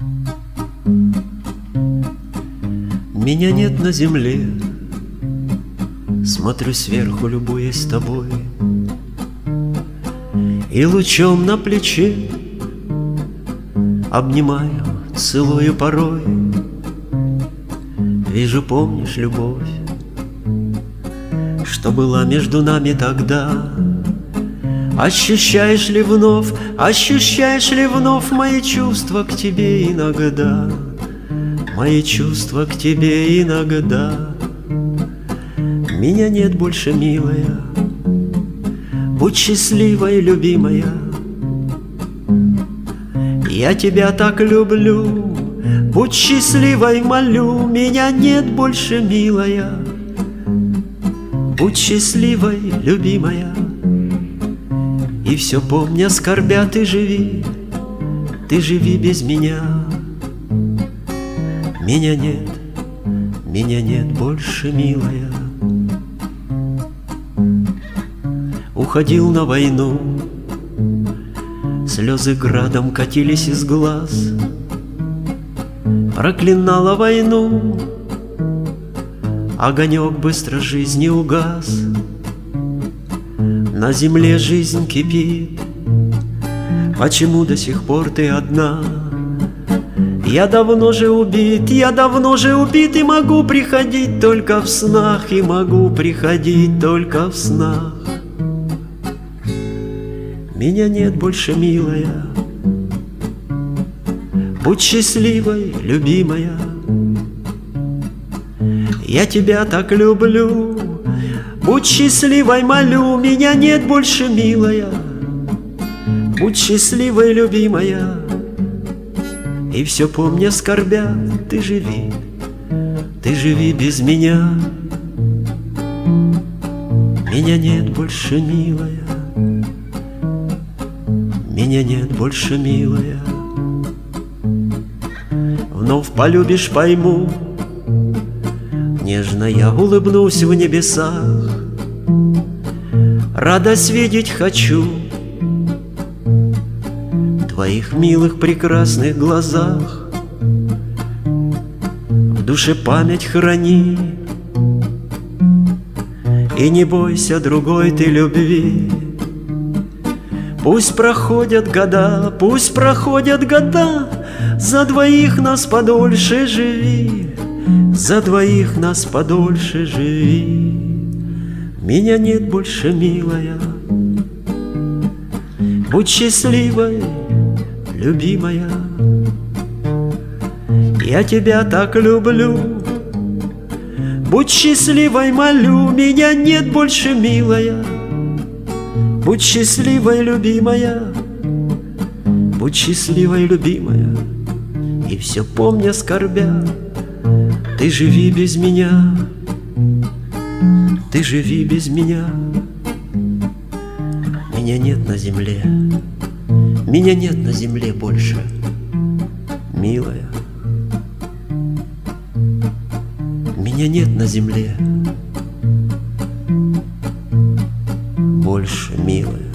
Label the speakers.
Speaker 1: Меня нет на земле, смотрю сверху, любуясь тобой, и лучом на плече обнимаю, целую порой. Вижу, помнишь любовь, что была между нами тогда. Ощущаешь ли вновь мои чувства к тебе иногда, мои чувства к тебе иногда? Меня нет больше, милая, будь счастливой, любимая. Я тебя так люблю, будь счастливой, молю. Меня нет больше, милая, будь счастливой, любимая. И все помня, скорбя, ты живи без меня. Меня нет больше, милая. Уходил на войну, слезы градом катились из глаз. Проклинала войну, огонек быстро жизни угас. На земле жизнь кипит, почему до сих пор ты одна? Я давно же убит, и могу приходить только в снах, и могу приходить только в снах. Меня нет больше, милая, будь счастливой, любимая. Я тебя так люблю, будь счастливой, молю. Меня нет больше, милая, будь счастливой, любимая. И все помня, скорбя, ты живи без меня. Меня нет больше, милая, меня нет больше, милая. Вновь полюбишь, пойму, нежно я улыбнусь в небесах. Радость видеть хочу в твоих милых прекрасных глазах. В душе память храни, и не бойся другой ты любви. Пусть проходят года, за двоих нас подольше живи, за двоих нас подольше живи. Меня нет больше, милая, будь счастливой, любимая. Я тебя так люблю, будь счастливой, молю. Меня нет больше, милая, будь счастливой, любимая. Будь счастливой, любимая. И все помня, скорбя, ты живи без меня, ты живи без меня. Меня нет на земле, меня нет на земле больше, милая. Меня нет на земле больше, милая.